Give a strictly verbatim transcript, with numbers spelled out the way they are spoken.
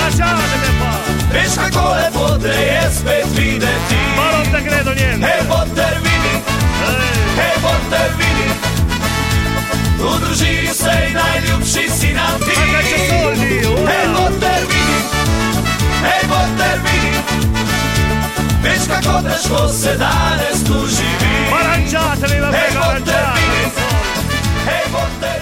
Mangiatemi pa! Veš kako lepote je spet videti. Pa non te credo niente. Hej, Boter, vidi. Hej, Boter, vidi. V družini sej najljubši si nam ti. Ma kaj soldi, ura. Hej, Boter, vidi. Hej, Boter, vidi. Veš kako težko se danes tu živi. Ma mangiatemi, va Hej, bene, Boter, vidi. mangiatemi. Hej, Boter,